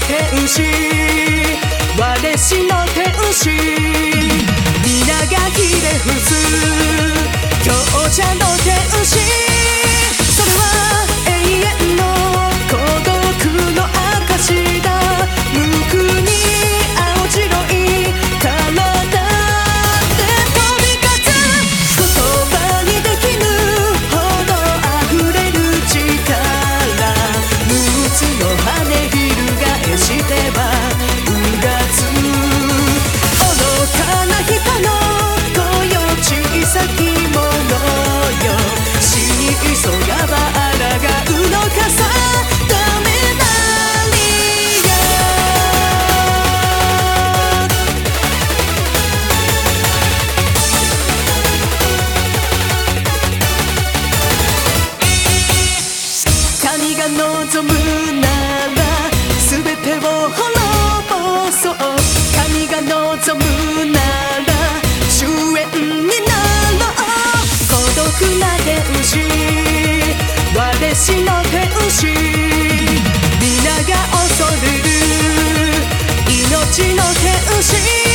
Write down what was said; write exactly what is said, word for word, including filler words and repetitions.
天使我氏の天使皆がひれ伏す強者の天使それは永遠の孤独の証だ無垢に青白い体で飛び立つ言葉にできぬほど溢れる力無つの羽翻してはうがつ愚かな人の声小さきものよ死に急がばあらがうのかさダメなリア神が望むなら全てを滅ぼそう神が望むなら終焉になろう孤独な天使我氏の天使皆が恐れる命の天使